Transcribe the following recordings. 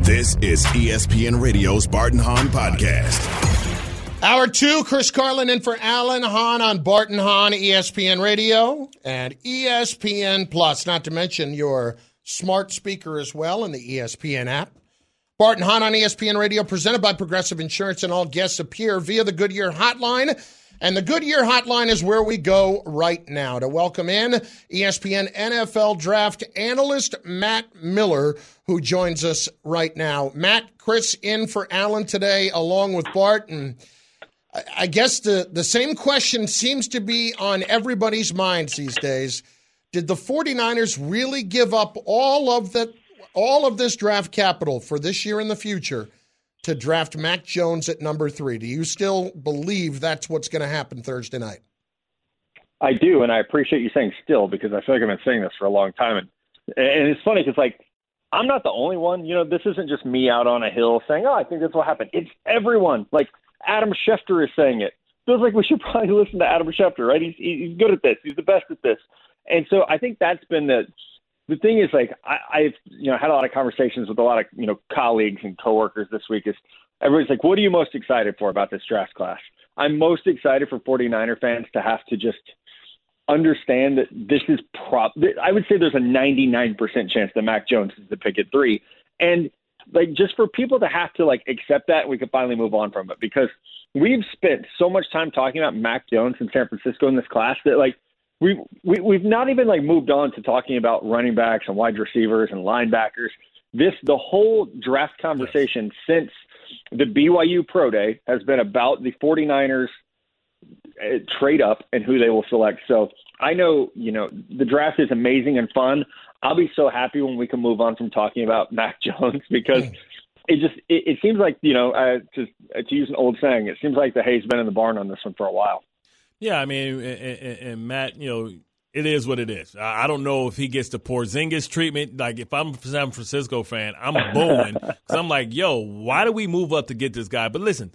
This is ESPN Radio's Bart and Hahn Podcast. Hour 2, Chris Carlin in for Alan Hahn on Bart and Hahn, ESPN Radio, and ESPN Plus, not to mention your smart speaker as well in the ESPN app. Bart and Hahn on ESPN Radio, presented by Progressive Insurance, and all guests appear via the Goodyear Hotline. And the Goodyear Hotline is where we go right now to welcome in ESPN NFL Draft analyst Matt Miller, who joins us right now. Matt, Chris in for Alan today, along with Bart. And I guess the same question seems to be on everybody's minds these days. Did the 49ers really give up all of this draft capital for this year and the future to draft Mac Jones at number 3? Do you still believe that's what's going to happen Thursday night? I do, and I appreciate you saying still, because I feel like I've been saying this for a long time. And it's funny because, I'm not the only one. This isn't just me out on a hill saying, I think that's what happened. It's everyone. Adam Schefter is saying it. Feels like we should probably listen to Adam Schefter, right? He's good at this. He's the best at this. And so I think that's been the thing is, I've had a lot of conversations with a lot of, colleagues and coworkers this week. Is everybody's like, what are you most excited for about this draft class? I'm most excited for 49er fans to have to just understand that this is I would say there's a 99% chance that Mac Jones is the pick at 3. And just for people to have to accept that, we could finally move on from it, because we've spent so much time talking about Mac Jones in San Francisco in this class that we've not even moved on to talking about running backs and wide receivers and linebackers. The whole draft conversation since the BYU Pro Day has been about the 49ers trade up and who they will select. So I know, the draft is amazing and fun. I'll be so happy when we can move on from talking about Mac Jones, because it seems like, to use an old saying, it seems like the hay's been in the barn on this one for a while. Yeah, I mean, and Matt, it is what it is. I don't know if he gets the Porzingis treatment. If I'm a San Francisco fan, I'm booing, because I'm like, why do we move up to get this guy? But listen,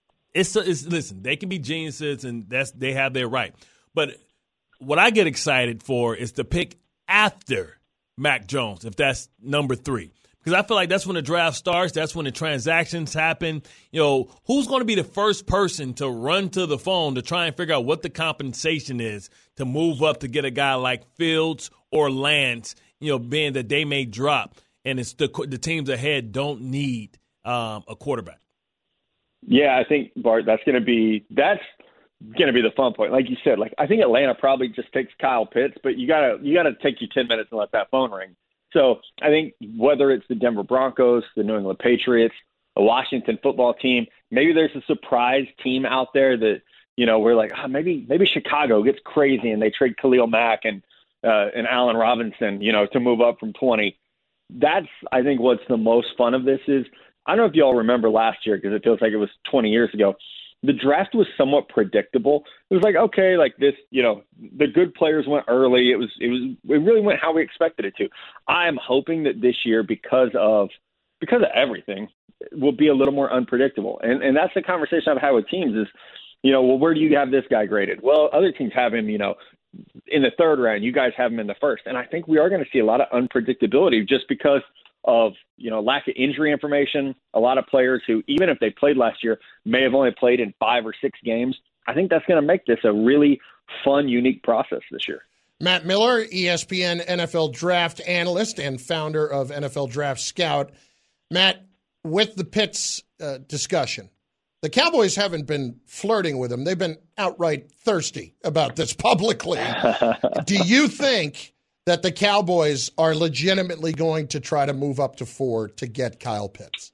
listen, they can be geniuses, and they have their right. But what I get excited for is the pick after Mac Jones, if that's number 3. Because I feel like that's when the draft starts. That's when the transactions happen. Who's going to be the first person to run to the phone to try and figure out what the compensation is to move up to get a guy like Fields or Lance, being that they may drop, and it's the teams ahead don't need a quarterback. Yeah, I think, Bart, that's going to be the fun point. Like you said, I think Atlanta probably just takes Kyle Pitts, but you gotta take your 10 minutes and let that phone ring. So I think whether it's the Denver Broncos, the New England Patriots, the Washington football team, maybe there's a surprise team out there that, we're like, maybe Chicago gets crazy and they trade Khalil Mack and Allen Robinson, to move up from 20. That's, I think, what's the most fun of this is, I don't know if y'all remember last year, because it feels like it was 20 years ago. The draft was somewhat predictable. It was okay, this, the good players went early. It really went how we expected it to. I am hoping that this year, because of everything, will be a little more unpredictable. And that's the conversation I've had with teams is, where do you have this guy graded? Well, other teams have him, in the 3rd round. You guys have him in the 1st. And I think we are going to see a lot of unpredictability just because of, lack of injury information. A lot of players who, even if they played last year, may have only played in 5 or 6 games. I think that's going to make this a really fun, unique process this year. Matt Miller, ESPN NFL Draft analyst and founder of NFL Draft Scout. Matt, with the Pitts discussion, the Cowboys haven't been flirting with him. They've been outright thirsty about this publicly. Do you think that the Cowboys are legitimately going to try to move up to 4 to get Kyle Pitts?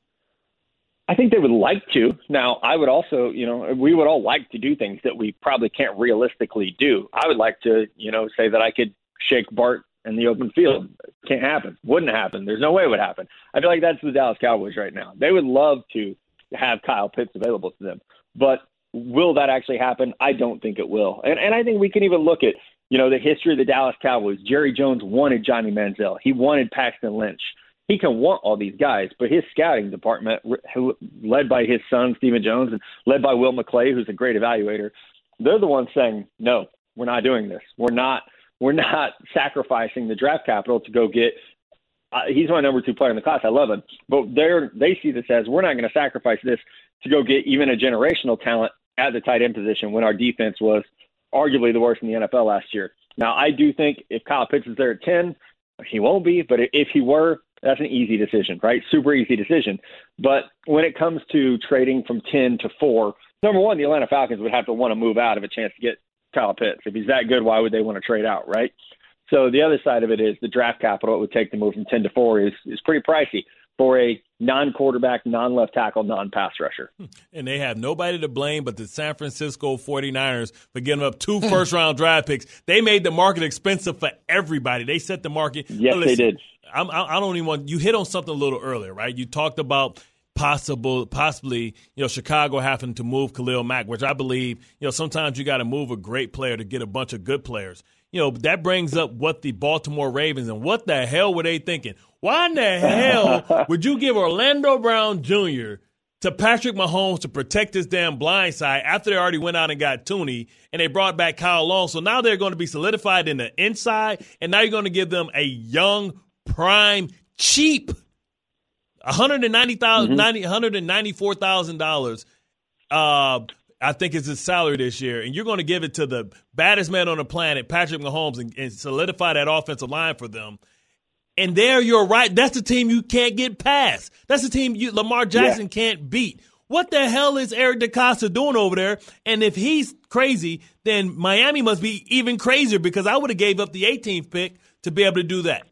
I think they would like to. Now, I would also, we would all like to do things that we probably can't realistically do. I would like to, say that I could shake Bart in the open field. Can't happen. Wouldn't happen. There's no way it would happen. I feel like that's the Dallas Cowboys right now. They would love to have Kyle Pitts available to them. But will that actually happen? I don't think it will. And I think we can even look at, the history of the Dallas Cowboys. Jerry Jones wanted Johnny Manziel. He wanted Paxton Lynch. He can want all these guys, but his scouting department, led by his son, Stephen Jones, and led by Will McClay, who's a great evaluator, they're the ones saying, no, we're not doing this. We're not sacrificing the draft capital to go get he's my number 2 player in the class. I love him. But they see this as, we're not going to sacrifice this to go get even a generational talent at the tight end position when our defense was arguably the worst in the NFL last year. Now, I do think if Kyle Pitts is there at 10, he won't be, but if he were, that's an easy decision, right? Super easy decision. But when it comes to trading from 10 to 4, number one, the Atlanta Falcons would have to want to move out of a chance to get Kyle Pitts. If he's that good, why would they want to trade out, right? So the other side of it is the draft capital it would take to move from 10 to 4 is pretty pricey for a non-quarterback, non-left tackle, non-pass rusher. And they have nobody to blame but the San Francisco 49ers for giving up 2 first-round draft picks. They made the market expensive for everybody. They set the market. Yes, they did. I don't even want – you hit on something a little earlier, right? You talked about possibly, Chicago having to move Khalil Mack, which I believe, sometimes you got to move a great player to get a bunch of good players. That brings up what the Baltimore Ravens and what the hell were they thinking? Why in the hell would you give Orlando Brown Jr. to Patrick Mahomes to protect his damn blind side after they already went out and got Tooney and they brought back Kyle Long? So now they're going to be solidified in the inside, and now you're going to give them a young, prime, cheap $194,000 I think is his salary this year, and you're going to give it to the baddest man on the planet, Patrick Mahomes, and solidify that offensive line for them. And there you're right. That's the team you can't get past. That's the team Lamar Jackson can't beat. What the hell is Eric DeCosta doing over there? And if he's crazy, then Miami must be even crazier, because I would have gave up the 18th pick to be able to do that.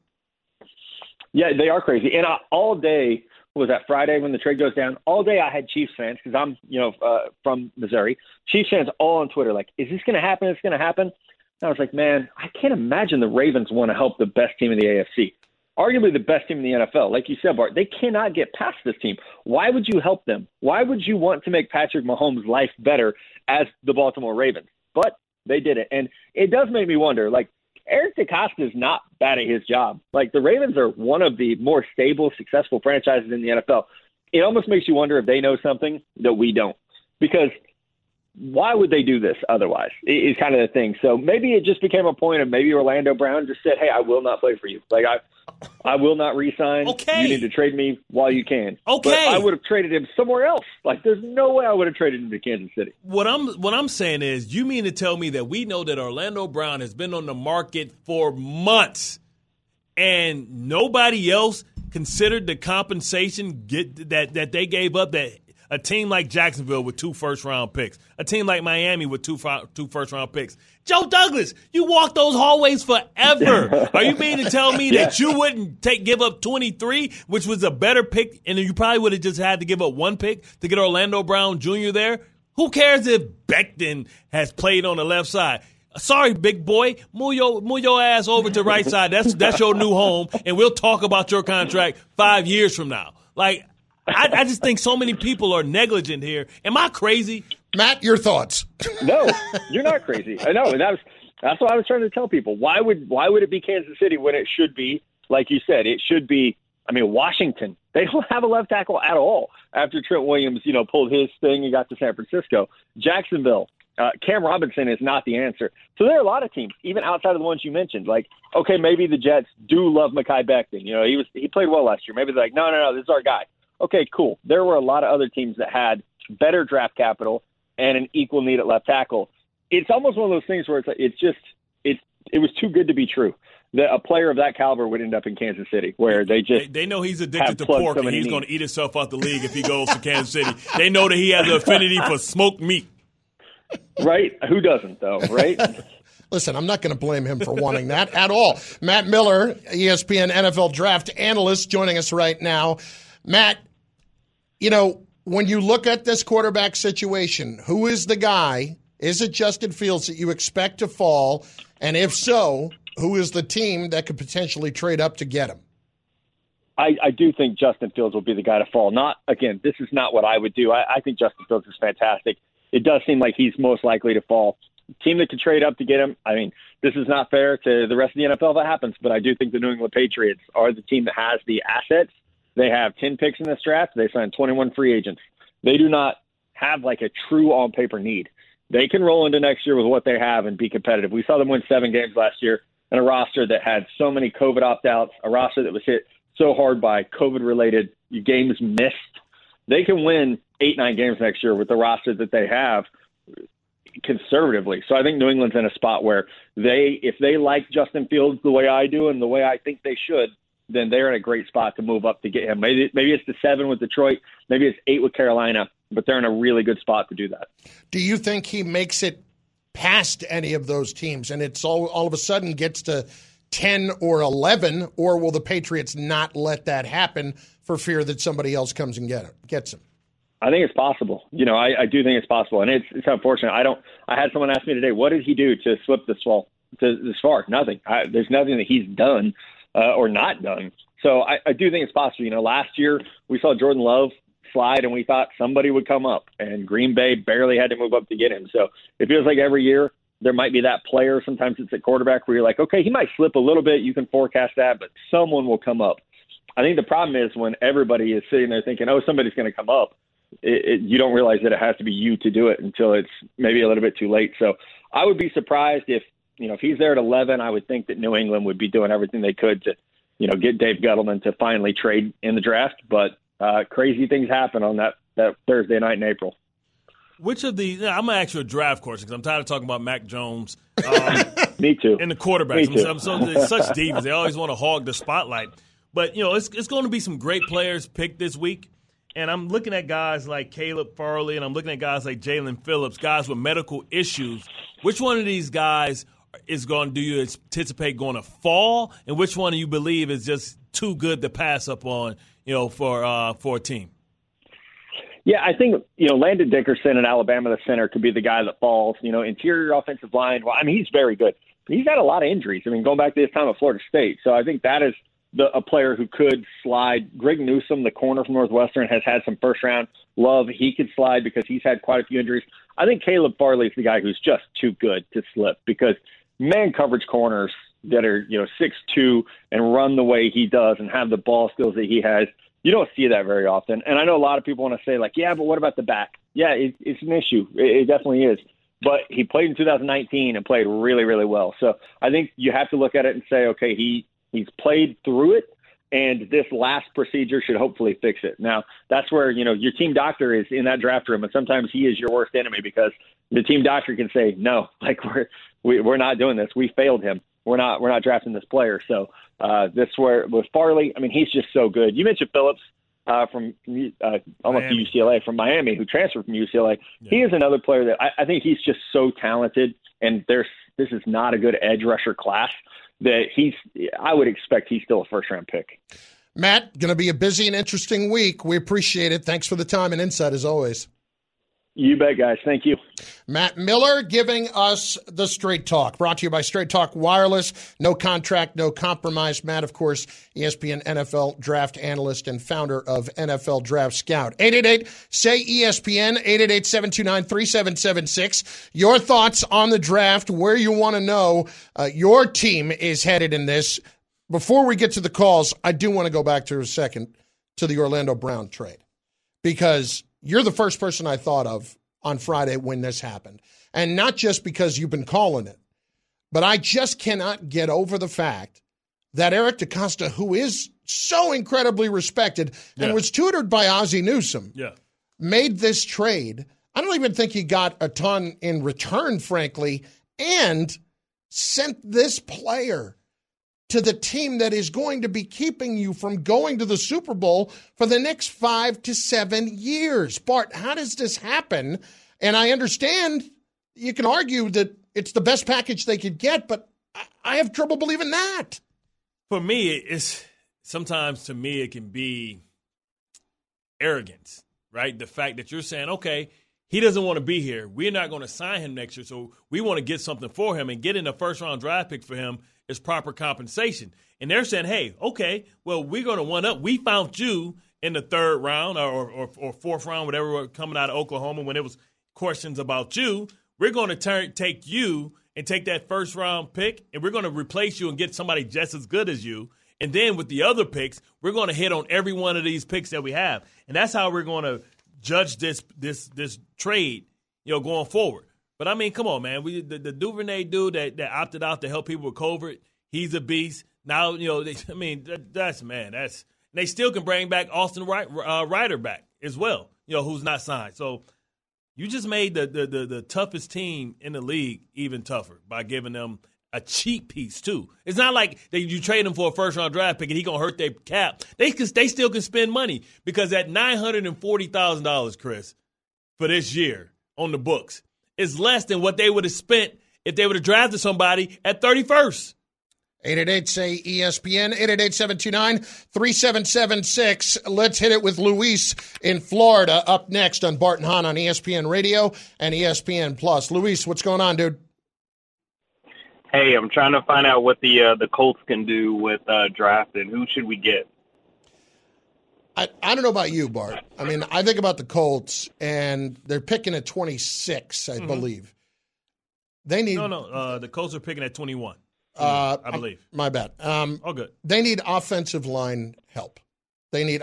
Yeah, they are crazy. And all day, was that Friday when the trade goes down? All day I had Chiefs fans, because I'm, from Missouri. Chiefs fans all on Twitter, like, is this going to happen? It's going to happen. And I was like, man, I can't imagine the Ravens want to help the best team in the AFC. Arguably the best team in the NFL. Like you said, Bart, they cannot get past this team. Why would you help them? Why would you want to make Patrick Mahomes' life better as the Baltimore Ravens? But they did it. And it does make me wonder, like, Eric DeCosta is not bad at his job. Like, the Ravens are one of the more stable, successful franchises in the NFL. It almost makes you wonder if they know something that we don't. Because why would they do this otherwise? Is kind of the thing. So maybe it just became a point of maybe Orlando Brown just said, hey, I will not play for you. Like, I will not re-sign. Okay. You need to trade me while you can. Okay. But I would have traded him somewhere else. Like, there's no way I would have traded him to Kansas City. What I'm saying is, you mean to tell me that we know that Orlando Brown has been on the market for months and nobody else considered the compensation that they gave up, that a team like Jacksonville with 2 first-round picks, a team like Miami with 2 first-round picks. Joe Douglas, you walk those hallways forever. Are you meaning to tell me that you wouldn't give up 23, which was a better pick, and then you probably would have just had to give up 1 pick to get Orlando Brown Jr. there? Who cares if Becton has played on the left side? Sorry, big boy, move your ass over to the right side. That's your new home, and we'll talk about your contract 5 years from now. Like, I just think so many people are negligent here. Am I crazy? Matt, your thoughts? No, you're not crazy. I know. That's what I was trying to tell people. Why would it be Kansas City when it should be, like you said, it should be, Washington. They don't have a left tackle at all after Trent Williams, pulled his thing and got to San Francisco. Jacksonville, Cam Robinson is not the answer. So there are a lot of teams, even outside of the ones you mentioned. Like, okay, maybe the Jets do love Mekhi Becton. He played well last year. Maybe they're like, no, this is our guy. Okay, cool. There were a lot of other teams that had better draft capital and an equal need at left tackle. It's almost one of those things where it was too good to be true that a player of that caliber would end up in Kansas City, where they know he's addicted to pork and he's going to eat himself out the league if he goes to Kansas City. They know that he has an affinity for smoked meat. Right? Who doesn't, though, right? Listen, I'm not going to blame him for wanting that at all. Matt Miller, ESPN NFL draft analyst, joining us right now. Matt, when you look at this quarterback situation, who is the guy? Is it Justin Fields that you expect to fall? And if so, who is the team that could potentially trade up to get him? I do think Justin Fields will be the guy to fall. This is not what I would do. I think Justin Fields is fantastic. It does seem like he's most likely to fall. Team that could trade up to get him, this is not fair to the rest of the NFL if that happens, but I do think the New England Patriots are the team that has the assets. They have 10 picks in this draft. They signed 21 free agents. They do not have like a true on-paper need. They can roll into next year with what they have and be competitive. We saw them win 7 games last year in a roster that had so many COVID opt-outs, a roster that was hit so hard by COVID-related games missed. They can win 8-9 games next year with the roster that they have conservatively. So I think New England's in a spot where if they like Justin Fields the way I do and the way I think they should, then they're in a great spot to move up to get him. Maybe it's the 7 with Detroit, maybe it's 8 with Carolina, but they're in a really good spot to do that. Do you think he makes it past any of those teams and it's all of a sudden gets to 10 or 11, or will the Patriots not let that happen for fear that somebody else comes and gets him? I think it's possible. I do think it's possible, and it's unfortunate. I had someone ask me today, what did he do to slip this far? Nothing. There's nothing that he's done or not done. So I do think it's possible. Last year we saw Jordan Love slide, and we thought somebody would come up, and Green Bay barely had to move up to get him. So it feels like every year there might be that player. Sometimes it's at quarterback where you're like, okay, he might slip a little bit. You can forecast that, but someone will come up. I think the problem is when everybody is sitting there thinking, oh, somebody's going to come up, you don't realize that it has to be you to do it until it's maybe a little bit too late. So I would be surprised if he's there at 11, I would think that New England would be doing everything they could to, get Dave Gettleman to finally trade in the draft. But crazy things happen on that Thursday night in April. Which of the – I'm going to ask you a draft question because I'm tired of talking about Mac Jones. Me too. And the quarterbacks. Me too. I'm such divas. They always want to hog the spotlight. But, it's going to be some great players picked this week. And I'm looking at guys like Caleb Farley, and I'm looking at guys like Jalen Phillips, guys with medical issues. Which one of these guys do you anticipate going to fall, and which one do you believe is just too good to pass up on, for a team? Yeah, I think, Landon Dickerson in Alabama, the center, could be the guy that falls. Interior offensive line, he's very good. But he's had a lot of injuries. Going back to his time at Florida State. So I think that is a player who could slide. Greg Newsome, the corner from Northwestern, has had some first-round love. He could slide because he's had quite a few injuries. I think Caleb Farley is the guy who's just too good to slip because man coverage corners that are, 6'2", and run the way he does and have the ball skills that he has, you don't see that very often. And I know a lot of people want to say, yeah, but what about the back? Yeah, it's an issue. It definitely is. But he played in 2019 and played really, really well. So I think you have to look at it and say, okay, he's played through it, and this last procedure should hopefully fix it. Now, that's where, your team doctor is in that draft room, and sometimes he is your worst enemy because the team doctor can say, no, we're not doing this. We failed him. We're not drafting this player. So this where with Farley, he's just so good. You mentioned Phillips from almost UCLA, from Miami, who transferred from UCLA. Yeah. He is another player that I think he's just so talented, and this is not a good edge rusher class that I would expect he's still a first-round pick. Matt, going to be a busy and interesting week. We appreciate it. Thanks for the time and insight as always. You bet, guys. Thank you. Matt Miller giving us the Straight Talk, brought to you by Straight Talk Wireless. No contract, no compromise. Matt, of course, ESPN NFL draft analyst and founder of NFL Draft Scout. 888-SAY-ESPN, 888-729-3776. Your thoughts on the draft, where you want to know your team is headed in this. Before we get to the calls, I do want to go back to a second to the Orlando Brown trade because you're the first person I thought of on Friday when this happened. And not just because you've been calling it, but I just cannot get over the fact that Eric DeCosta, who is so incredibly respected and was tutored by Ozzie Newsome, made this trade. I don't even think he got a ton in return, frankly, and sent this player to the team that is going to be keeping you from going to the Super Bowl for the next 5 to 7 years. Bart, how does this happen? And I understand you can argue that it's the best package they could get, but I have trouble believing that. For me, sometimes to me it can be arrogance, right? The fact that you're saying, okay, he doesn't want to be here. We're not going to sign him next year, so we want to get something for him, and getting a first-round draft pick for him is proper compensation. And they're saying, hey, okay, well, we're going to one-up. We found you in the third round or fourth round, whatever, coming out of Oklahoma when it was questions about you. We're going to take you and take that first-round pick, and we're going to replace you and get somebody just as good as you. And then with the other picks, we're going to hit on every one of these picks that we have. And that's how we're going to judge this trade, going forward. But, come on, man. The Duvernay dude that opted out to help people with COVID, he's a beast. Now, they still can bring back Austin Ryder back as well, who's not signed. So you just made the toughest team in the league even tougher by giving them a cheap piece, too. It's not like you trade him for a first-round draft pick and he's going to hurt their cap. They still can spend money because at $940,000, Chris, for this year on the books is less than what they would have spent if they would have drafted somebody at 31st. 888-SAY-ESPN, 888-729-3776. Let's hit it with Luis in Florida up next on Bart and Hahn on ESPN Radio and ESPN Plus. Luis, what's going on, dude? Hey, I'm trying to find out what the Colts can do with drafting. Who should we get? I don't know about you, Bart. I mean, I think about the Colts, and they're picking at 26, I believe. They need the Colts are picking at 21. I believe. My bad. Oh, good. They need offensive line help. If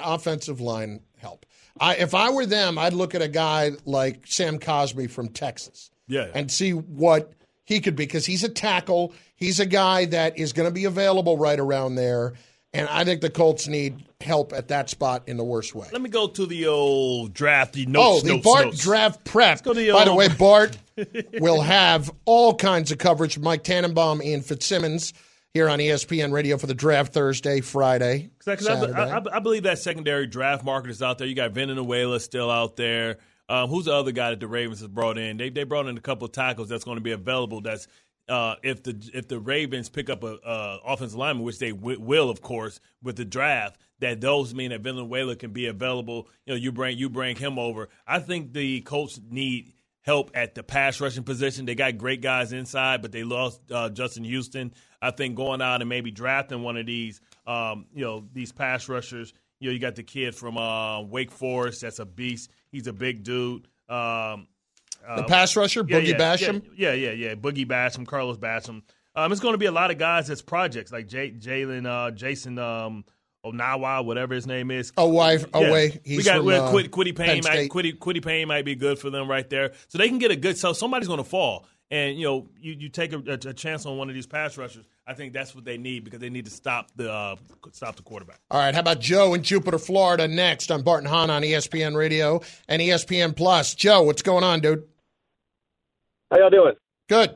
I were them, I'd look at a guy like Sam Cosmi from Texas and see what he could be, because he's a tackle. He's a guy that is going to be available right around there, and I think the Colts need help at that spot in the worst way. Let me go to the old draft. Bart draft prep. By the way, Bart will have all kinds of coverage from Mike Tannenbaum, Ian Fitzsimmons here on ESPN Radio for the draft Thursday, Friday, Saturday. I believe that secondary draft market is out there. You got Venezuela still out there. Who's the other guy that the Ravens has brought in? They brought in a couple of tackles that's going to be available. That's if the Ravens pick up a offensive lineman, which they will, of course, with the draft, that those mean that Venezuela can be available. You bring him over. I think the Colts need help at the pass rushing position. They got great guys inside, but they lost Justin Houston. I think going out and maybe drafting one of these, these pass rushers. You got the kid from Wake Forest. That's a beast. He's a big dude. The pass rusher, Boogie Basham? Yeah. Boogie Basham, Carlos Basham. It's going to be a lot of guys that's projects, like Jason Onawa, whatever his name is. He's Quiddy Payne. Quiddy Payne might be good for them right there. So they can get a good – so somebody's going to fall. And, you take a chance on one of these pass rushers. I think that's what they need, because they need to stop the quarterback. All right, how about Joe in Jupiter, Florida, next on Bart and Hahn on ESPN Radio and ESPN Plus. Joe, what's going on, dude? How y'all doing? Good.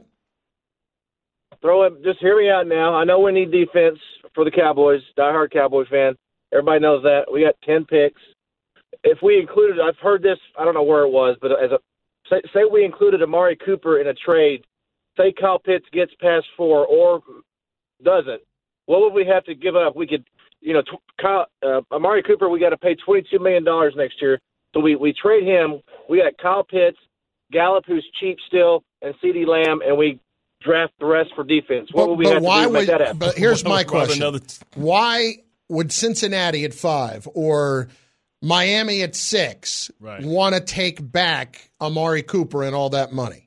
Just hear me out now. I know we need defense for the Cowboys, diehard Cowboy fan. Everybody knows that. We got 10 picks. If we included, I've heard this, I don't know where it was, but say we included Amari Cooper in a trade, say Kyle Pitts gets past 4 or doesn't, what would we have to give up? We could, Amari Cooper, we got to pay $22 million next year. So we trade him. We got Kyle Pitts, Gallup, who's cheap still, and CeeDee Lamb, and we draft the rest for defense. What would we have to do to make that happen? But here's my question. Why would Cincinnati at 5 or Miami at 6 want to take back Amari Cooper and all that money?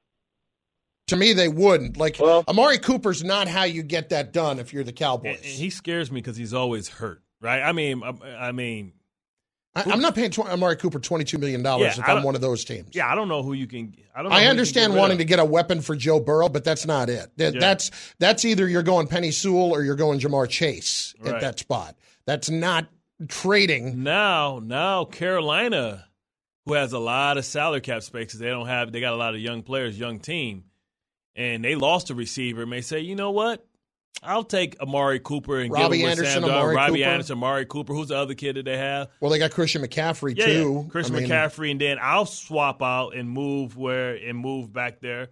To me, they wouldn't. Amari Cooper's not how you get that done if you're the Cowboys. And he scares me because he's always hurt, right? I mean, I'm not paying Amari Cooper $22 million if I'm one of those teams. Yeah, I don't know who you can. I understand wanting to get a weapon for Joe Burrow, but that's not it. That's either you're going Penny Sewell or you're going Jamar Chase at that spot. That's not trading. Now Carolina, who has a lot of salary cap space because they got a lot of young players, young team, and they lost a receiver, may say, you know what? I'll take Amari Cooper and Robbie Anderson, Amari Cooper. Who's the other kid that they have? Well, they got Christian McCaffrey too. Christian McCaffrey, and then I'll swap out and move back there.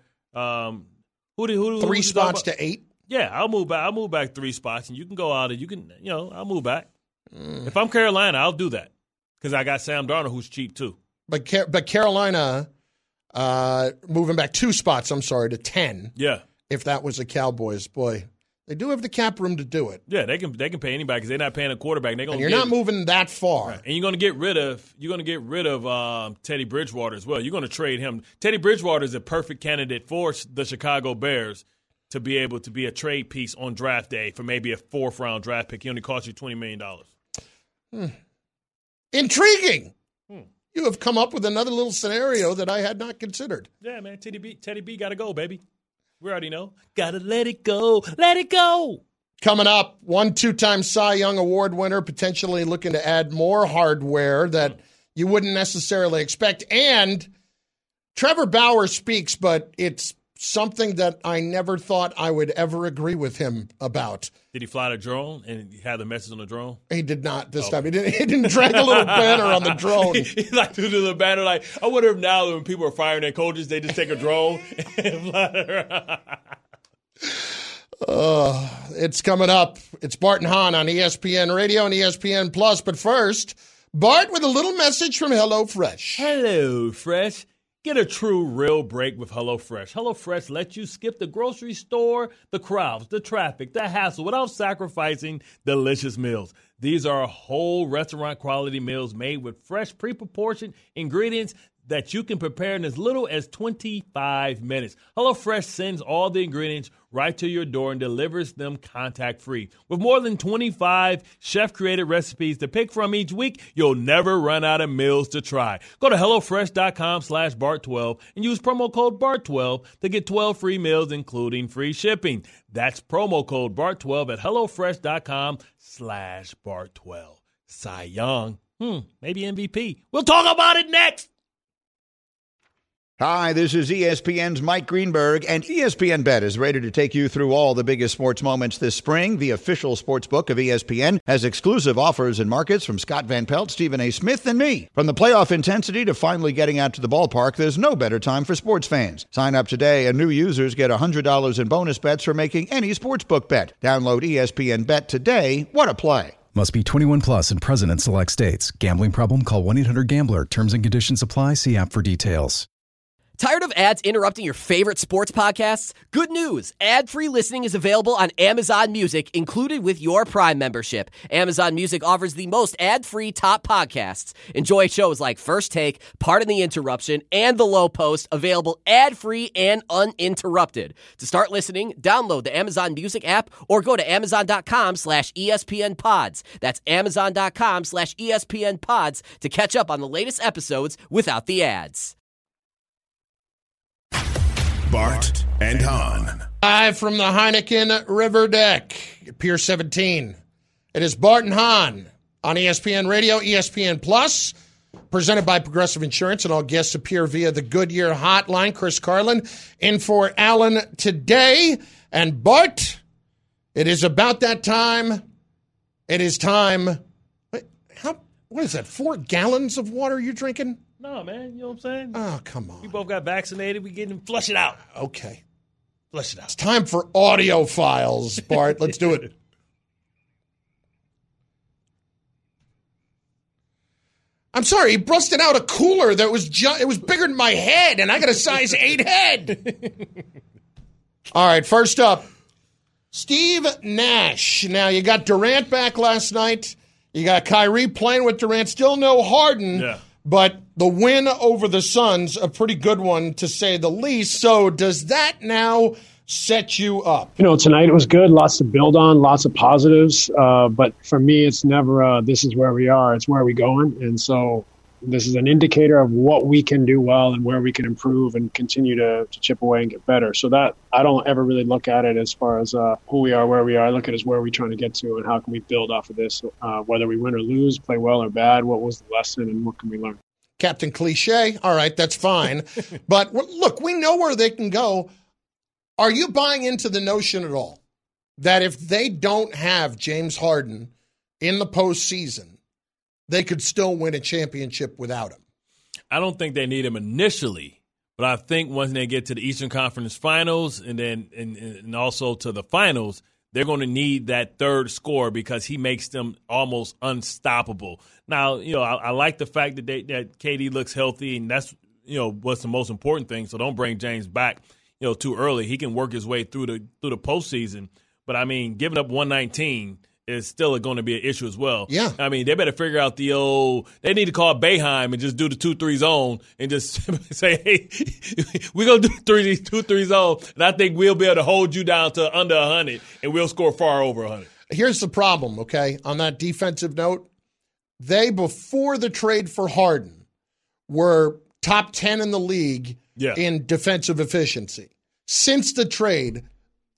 Who 3 spots to 8? Yeah, I'll move back 3 spots, and you can go out and you can, I'll move back. If I'm Carolina, I'll do that because I got Sam Darnold, who's cheap too. But Carolina moving back 2 spots, to 10. Yeah. If that was the Cowboys, boy. They do have the cap room to do it. Yeah, they can pay anybody because they're not paying a quarterback. You're not moving that far. Right. And you're going to get rid of Teddy Bridgewater as well. You're going to trade him. Teddy Bridgewater is a perfect candidate for the Chicago Bears to be able to be a trade piece on draft day for maybe a 4th round draft pick. He only cost you $20 million. Intriguing. You have come up with another little scenario that I had not considered. Yeah, man. Teddy B got to go, baby. We already know. Gotta let it go. Let it go. Coming up, 2-time Cy Young Award winner, potentially looking to add more hardware that you wouldn't necessarily expect. And Trevor Bauer speaks, but it's something that I never thought I would ever agree with him about. Did he fly the drone and have the message on the drone? He did not this time. He didn't drag a little banner on the drone. He like to do the banner. Like, I wonder if now when people are firing their coaches, they just take a drone and fly it around. It's coming up. It's Bart and Hahn on ESPN Radio and ESPN Plus. But first, Bart with a little message from HelloFresh. HelloFresh. Get a true, real break with HelloFresh. HelloFresh lets you skip the grocery store, the crowds, the traffic, the hassle without sacrificing delicious meals. These are whole restaurant-quality meals made with fresh, pre-proportioned ingredients that you can prepare in as little as 25 minutes. HelloFresh sends all the ingredients right to your door and delivers them contact-free. With more than 25 chef-created recipes to pick from each week, you'll never run out of meals to try. Go to HelloFresh.com/Bart12 and use promo code BART12 to get 12 free meals, including free shipping. That's promo code BART12 at HelloFresh.com/Bart12. Cy Young, maybe MVP. We'll talk about it next. Hi, this is ESPN's Mike Greenberg, and ESPN Bet is ready to take you through all the biggest sports moments this spring. The official sports book of ESPN has exclusive offers and markets from Scott Van Pelt, Stephen A. Smith, and me. From the playoff intensity to finally getting out to the ballpark, there's no better time for sports fans. Sign up today, and new users get $100 in bonus bets for making any sportsbook bet. Download ESPN Bet today. What a play. Must be 21 plus and present in select states. Gambling problem? Call 1-800-GAMBLER. Terms and conditions apply. See app for details. Tired of ads interrupting your favorite sports podcasts? Good news! Ad-free listening is available on Amazon Music, included with your Prime membership. Amazon Music offers the most ad-free top podcasts. Enjoy shows like First Take, Pardon the Interruption, and The Low Post, available ad-free and uninterrupted. To start listening, download the Amazon Music app or go to Amazon.com/ESPN Pods. That's Amazon.com/ESPN Pods to catch up on the latest episodes without the ads. Bart and Hahn. Live from the Heineken River Deck, Pier 17. It is Bart and Hahn on ESPN Radio, ESPN Plus, presented by Progressive Insurance, and all guests appear via the Goodyear Hotline. Chris Carlin in for Alan today. And Bart, it is about that time. It is time. What is that, 4 gallons of water you're drinking? No, man, you know what I'm saying? Oh, come on. We both got vaccinated. We getting flush it out. Okay. Flush it out. It's time for audio files, Bart. Let's do it. I'm sorry, he busted out a cooler that was it was bigger than my head, and I got a size 8 head. All right, first up, Steve Nash. Now, you got Durant back last night. You got Kyrie playing with Durant. Still no Harden. Yeah. But the win over the Suns, a pretty good one, to say the least. So does that now set you up? You know, tonight was good. Lots to build on, lots of positives. But for me, it's never this is where we are. It's where we're going. And so this is an indicator of what we can do well and where we can improve and continue to chip away and get better. So that I don't ever really look at it as far as who we are, where we are. I look at it as where we're trying to get to and how can we build off of this, whether we win or lose, play well or bad, what was the lesson and what can we learn? Captain Cliche. All right, that's fine. But look, we know where they can go. Are you buying into the notion at all that if they don't have James Harden in the postseason, they could still win a championship without him? I don't think they need him initially, but I think once they get to the Eastern Conference Finals and then and also to the finals, they're going to need that third scorer because he makes them almost unstoppable. Now, you know, I like the fact that that KD looks healthy, and that's, you know, what's the most important thing. So don't bring James back, you know, too early. He can work his way through the postseason. But I mean, giving up 119 is still going to be an issue as well. Yeah. I mean, they better figure out they need to call Boeheim and just do the 2-3 zone and just say, hey, we're going to do 2-3 zone, and I think we'll be able to hold you down to under 100, and we'll score far over 100. Here's the problem, okay, on that defensive note. They, before the trade for Harden, were top 10 in the league in defensive efficiency. Since the trade,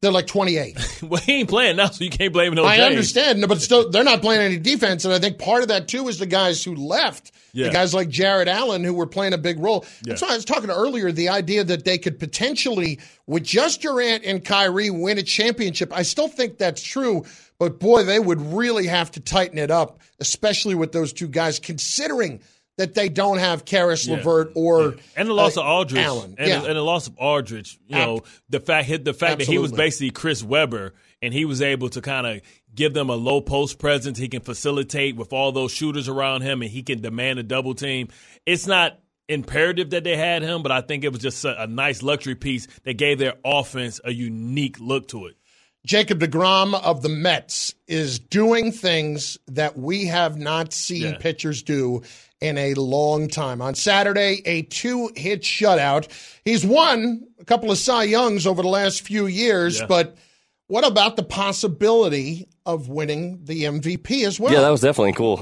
They're like 28. Well, he ain't playing now, so you can't blame no I James. understand, no, but still, they're not playing any defense, and I think part of that, too, is the guys who left. Yeah. The guys like Jared Allen who were playing a big role. Yeah. That's why I was talking earlier, the idea that they could potentially, with just Durant and Kyrie, win a championship. I still think that's true, but, boy, they would really have to tighten it up, especially with those two guys, considering that they don't have Karis LeVert or and the loss of Aldridge, Allen. And the loss of Aldridge. You know, the fact that he was basically Chris Webber, and he was able to kind of give them a low post presence. He can facilitate with all those shooters around him, and he can demand a double team. It's not imperative that they had him, but I think it was just a nice luxury piece that gave their offense a unique look to it. Jacob deGrom of the Mets is doing things that we have not seen pitchers do in a long time. On Saturday, a 2-hit shutout. He's won a couple of Cy Youngs over the last few years, but what about the possibility of winning the MVP as well? Yeah, that was definitely cool.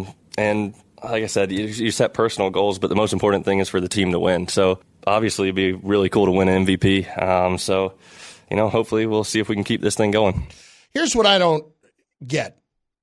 And like I said, you set personal goals, but the most important thing is for the team to win. So obviously it'd be really cool to win an MVP. So, hopefully we'll see if we can keep this thing going. Here's what I don't get.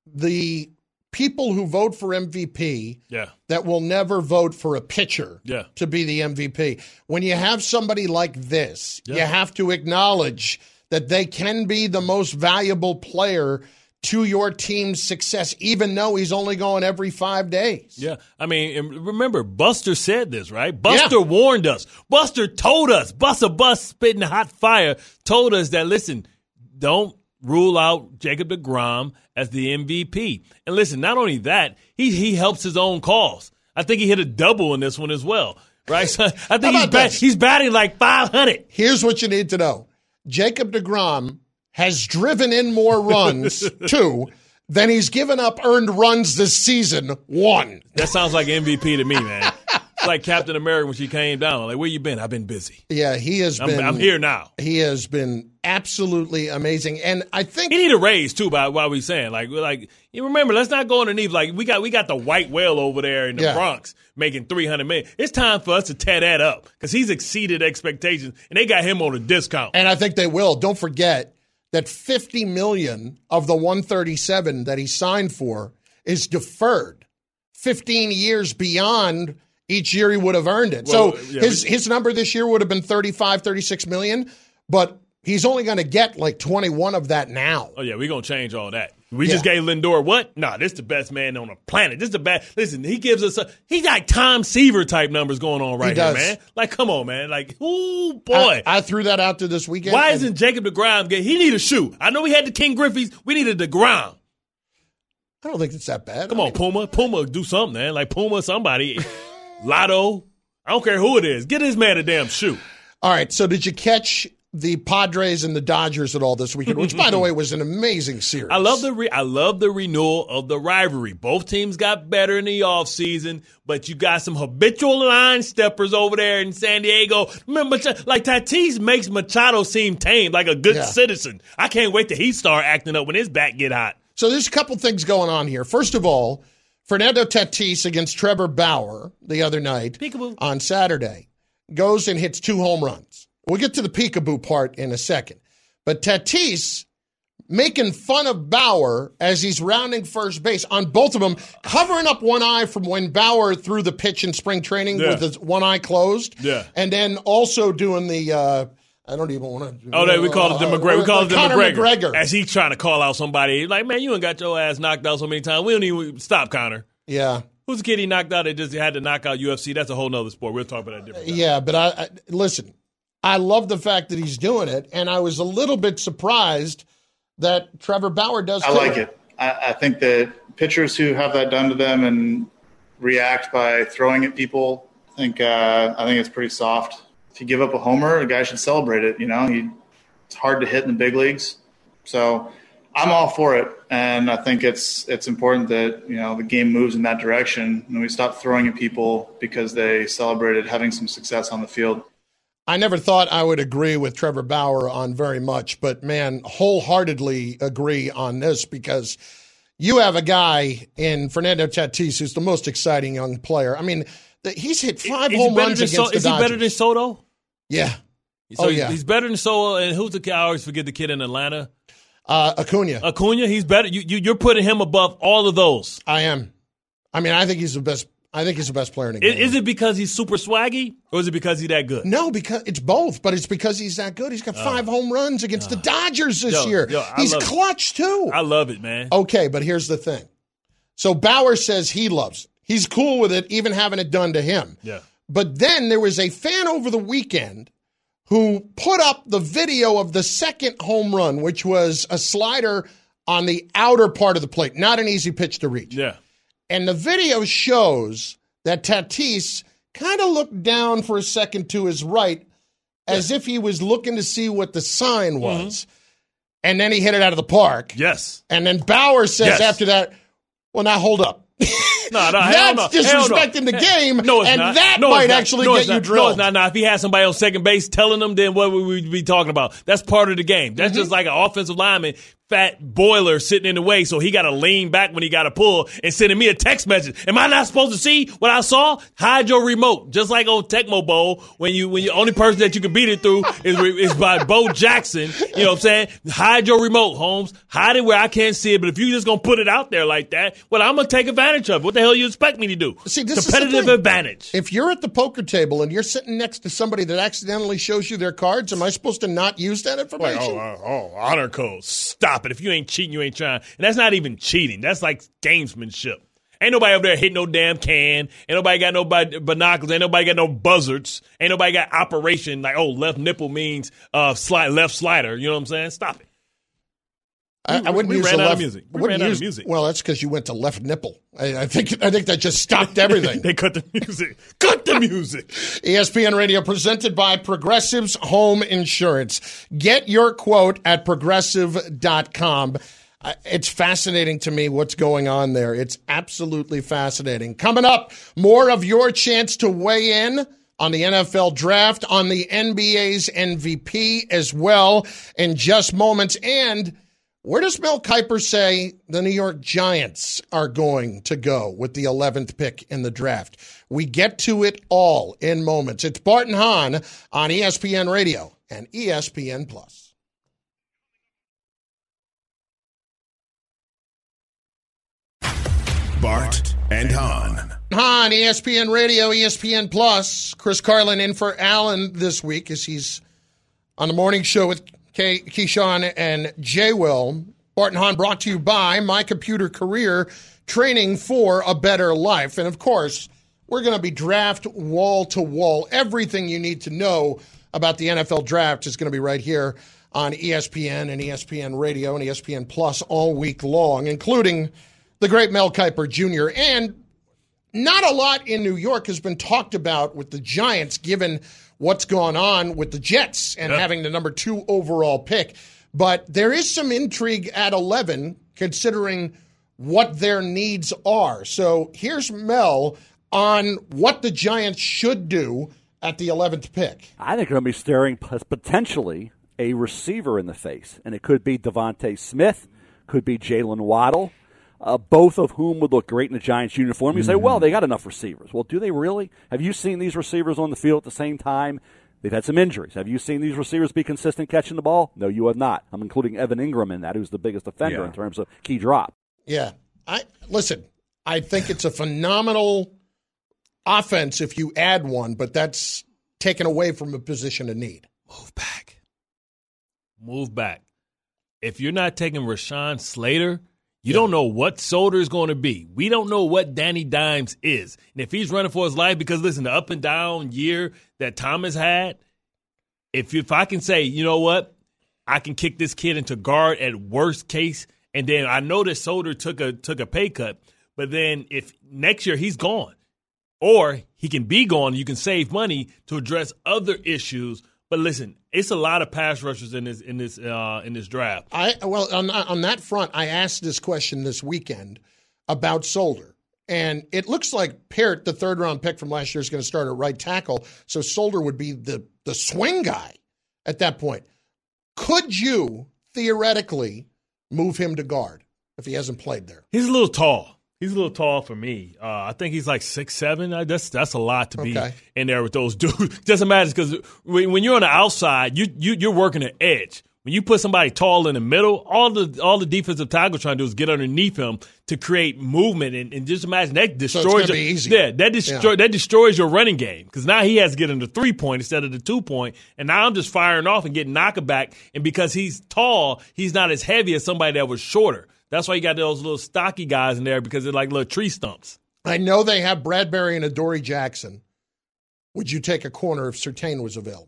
The people who vote for MVP that will never vote for a pitcher to be the MVP. When you have somebody like this, you have to acknowledge that they can be the most valuable player to your team's success, even though he's only going every 5 days. Yeah. I mean, and remember, Buster said this, right? Buster warned us. Buster told us. Buster spitting hot fire told us that, listen, don't rule out Jacob deGrom as the MVP. And listen, not only that, he helps his own cause. I think he hit a double in this one as well, right? So I think he's batting like 500. Here's what you need to know. Jacob deGrom has driven in more runs, 2, than he's given up earned runs this season, 1. That sounds like MVP to me, man. It's like Captain America when she came down. Like, where you been? I've been busy. Yeah, he has been. I'm here now. He has been absolutely amazing, and I think he need a raise too. By what we saying, like you remember, let's not go underneath. Like we got the white whale over there in the Bronx making $300 million. It's time for us to tear that up because he's exceeded expectations, and they got him on a discount. And I think they will. Don't forget that $50 million of the $137 that he signed for is deferred 15 years beyond each year he would have earned it. Well, so his number this year would have been $36 million, but he's only going to get like 21 of that now. Oh, yeah, we're going to change all that. We just gave Lindor what? Nah, this is the best man on the planet. This is the best. Listen, he gives us he got Tom Seaver type numbers going on right here, man. Like, come on, man. Like, ooh, boy. I threw that out there this weekend. Why isn't Jacob deGrom he need a shoe? I know we had the King Griffey's. We needed deGrom. I don't think it's that bad. Come on, Puma. Puma, do something, man. Like, Puma, somebody. Lotto. I don't care who it is. Get this man a damn shoe. All right, so did you catch the Padres and the Dodgers at all this weekend, which, by the way, was an amazing series? I love the renewal of the rivalry. Both teams got better in the offseason, but you got some habitual line steppers over there in San Diego. Remember, like Tatis makes Machado seem tame, like a good citizen. I can't wait till he start acting up when his bat get hot. So there's a couple things going on here. First of all, Fernando Tatis against Trevor Bauer the other night on Saturday goes and hits 2 home runs. We'll get to the peekaboo part in a second. But Tatis making fun of Bauer as he's rounding first base on both of them, covering up one eye from when Bauer threw the pitch in spring training with his one eye closed. Yeah. And then also doing the I don't even want to. Oh, we call it the McGregor. We call it the McGregor. As he's trying to call out somebody. Like, man, you ain't got your ass knocked out so many times. We don't even stop, Connor. Yeah. Who's the kid he knocked out that just had to knock out UFC? That's a whole nother sport. We'll talk about that different time. Yeah, but I listen, I love the fact that he's doing it, and I was a little bit surprised that Trevor Bauer does too. I like it. I think that pitchers who have that done to them and react by throwing at people, I think it's pretty soft. If you give up a homer, a guy should celebrate it. It's hard to hit in the big leagues. So I'm all for it. And I think it's important that, the game moves in that direction and we stop throwing at people because they celebrated having some success on the field. I never thought I would agree with Trevor Bauer on very much, but, man, wholeheartedly agree on this because you have a guy in Fernando Tatis who's the most exciting young player. I mean, he's hit 5 home runs against the Dodgers. Is he better than Soto? Yeah. So he's better than Sowell. And who's the kid? I always forget the kid in Atlanta. Acuna. He's better. You're putting him above all of those. I am. I mean, I think he's the best. I think he's the best player in the game. Is it because he's super swaggy, or is it because he's that good? No, because it's both, but it's because he's that good. He's got 5 home runs against the Dodgers this year. He's clutch, too. I love it, man. Okay, but here's the thing. So Bauer says he loves it. He's cool with it, even having it done to him. Yeah. But then there was a fan over the weekend who put up the video of the second home run, which was a slider on the outer part of the plate, not an easy pitch to reach. Yeah. And the video shows that Tatis kind of looked down for a second to his right as if he was looking to see what the sign was. And then he hit it out of the park. Yes. And then Bauer says after that, well, now hold up. That's disrespecting the game, and that might actually get you drilled. No, it's not. If he had somebody on second base telling him, then what would we be talking about? That's part of the game. That's just like an offensive lineman, fat boiler sitting in the way, so he got to lean back when he got to pull and sending me a text message. Am I not supposed to see what I saw? Hide your remote. Just like on Tecmo Bowl, when you only person that you can beat it through is by Bo Jackson. You know what I'm saying? Hide your remote, Holmes. Hide it where I can't see it. But if you just gonna put it out there like that, well, I'm gonna take advantage of it. What the hell you expect me to do? See, this competitive is the thing. advantage. If you're at the poker table and you're sitting next to somebody that accidentally shows you their cards, am I supposed to not use that information? Honor code. Stop it. If you ain't cheating, you ain't trying. And that's not even cheating. That's like gamesmanship. Ain't nobody over there hitting no damn can. Ain't nobody got no binoculars. Ain't nobody got no buzzards. Ain't nobody got operation like, left nipple means left slider. You know what I'm saying? Stop it. I wouldn't use ran the out left. of music. We ran out of music. Well, that's because you went to left nipple. I think that just stopped everything. They cut the music. Cut the music. ESPN Radio presented by Progressive's Home Insurance. Get your quote at progressive.com. It's fascinating to me what's going on there. It's absolutely fascinating. Coming up, more of your chance to weigh in on the NFL draft, on the NBA's MVP as well in just moments. And where does Mel Kiper say the New York Giants are going to go with the 11th pick in the draft? We get to it all in moments. It's Bart and Hahn on ESPN Radio and ESPN Plus. Bart and Hahn. Hahn, ESPN Radio, ESPN Plus. Chris Carlin in for Alan this week as he's on the morning show with Keyshawn and Jay Will. Bart and Hahn brought to you by My Computer Career, training for a better life. And, of course, we're going to be draft wall to wall. Everything you need to know about the NFL draft is going to be right here on ESPN and ESPN Radio and ESPN Plus all week long, including the great Mel Kiper Jr. And not a lot in New York has been talked about with the Giants, given what's gone on with the Jets and having the number 2 overall pick. But there is some intrigue at 11, considering what their needs are. So here's Mel on what the Giants should do at the 11th pick. I think they're going to be staring potentially a receiver in the face. And it could be Devontae Smith, could be Jalen Waddle, both of whom would look great in the Giants uniform. You say, well, they got enough receivers. Well, do they really? Have you seen these receivers on the field at the same time? They've had some injuries. Have you seen these receivers be consistent catching the ball? No, you have not. I'm including Evan Ingram in that, who's the biggest offender in terms of key drop. Yeah. I think it's a phenomenal offense if you add one, but that's taken away from a position of need. Move back. If you're not taking Rashawn Slater, you don't know what Solder is going to be. We don't know what Danny Dimes is. And if he's running for his life, because, listen, the up and down year that Thomas had, if I can say, you know what, I can kick this kid into guard at worst case, and then I know that Solder took a pay cut, but then if next year he's gone, or he can be gone, you can save money to address other issues. But listen, it's a lot of pass rushers in this draft. On that front, I asked this question this weekend about Solder, and it looks like Parrott, the third-round pick from last year, is going to start at right tackle. So Solder would be the swing guy at that point. Could you theoretically move him to guard if he hasn't played there? He's a little tall. He's a little tall for me. I think he's like 6'7". That's a lot to be in there with those dudes. Just imagine, because when you're on the outside, you're working an edge. When you put somebody tall in the middle, all the defensive tackle trying to do is get underneath him to create movement, and just imagine that destroys that destroys your running game, because now he has to get in the 3-point instead of the 2-point, and now I'm just firing off and getting knocked back, and because he's tall, he's not as heavy as somebody that was shorter. That's why you got those little stocky guys in there, because they're like little tree stumps. I know they have Bradbury and Adoree Jackson. Would you take a corner if Surtain was available?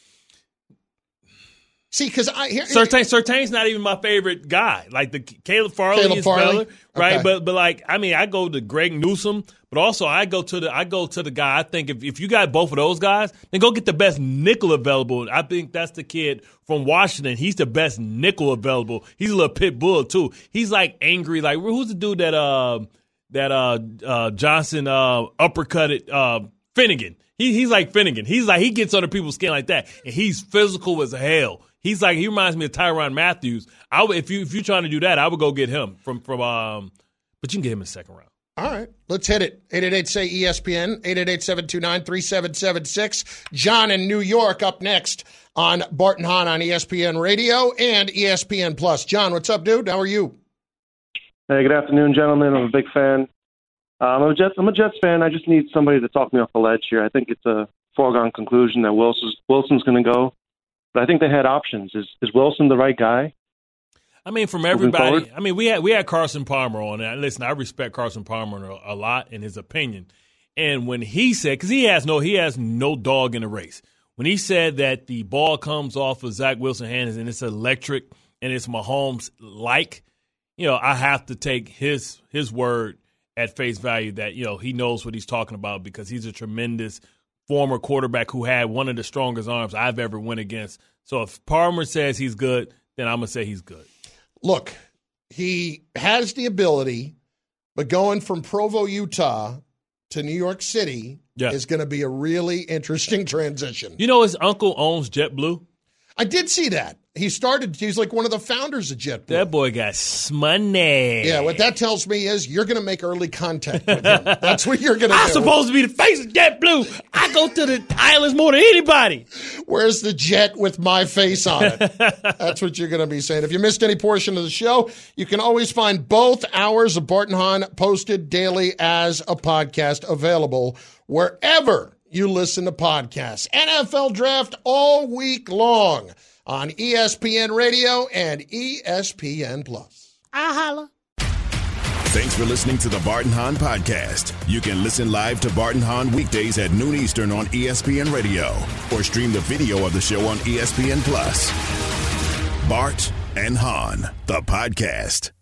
See, because Surtain's not even my favorite guy. Like the Caleb Farley is better, right? Okay. But like, I mean, I go to Greg Newsome, but also I go to the guy. I think if you got both of those guys, then go get the best nickel available. I think that's the kid from Washington. He's the best nickel available. He's a little pit bull too. He's like angry. Like, who's the dude that Johnson uppercutted Finnegan? He's like Finnegan. He's like, he gets under people's skin like that, and he's physical as hell. He reminds me of Tyrann Matthews. If you're trying to do that, I would go get him from but you can get him in the second round. All right, let's hit it. 888-SAY-ESPN, 888-729-3776. John in New York up next on Bart and Hahn on ESPN Radio and ESPN Plus. John, what's up, dude? How are you? Hey, good afternoon, gentlemen. I'm a big fan. I'm a Jets fan. I just need somebody to talk me off the ledge here. I think it's a foregone conclusion that Wilson's going to go. But I think they had options. Is Wilson the right guy? I mean, from everybody. I mean, we had Carson Palmer on. And listen, I respect Carson Palmer a lot in his opinion. And when he said, because he has no dog in the race. When he said that the ball comes off of Zach Wilson's hands and it's electric and it's Mahomes-like, I have to take his word at face value that he knows what he's talking about, because he's a tremendous former quarterback who had one of the strongest arms I've ever went against. So if Palmer says he's good, then I'm going to say he's good. Look, he has the ability, but going from Provo, Utah to New York City is going to be a really interesting transition. His uncle owns JetBlue? I did see that. He's like one of the founders of JetBlue. That boy got money. Yeah, what that tells me is you're going to make early contact with him. That's what you're going to do. I'm supposed to be the face of JetBlue. I go to the islands more than anybody. Where's the jet with my face on it? That's what you're going to be saying. If you missed any portion of the show, you can always find both hours of Bart and Hahn posted daily as a podcast, available wherever you listen to podcasts. NFL Draft all week long on ESPN Radio and ESPN Plus. I holla. Thanks for listening to the Bart and Hahn podcast. You can listen live to Bart and Hahn weekdays at noon Eastern on ESPN Radio, or stream the video of the show on ESPN Plus. Bart and Hahn, the podcast.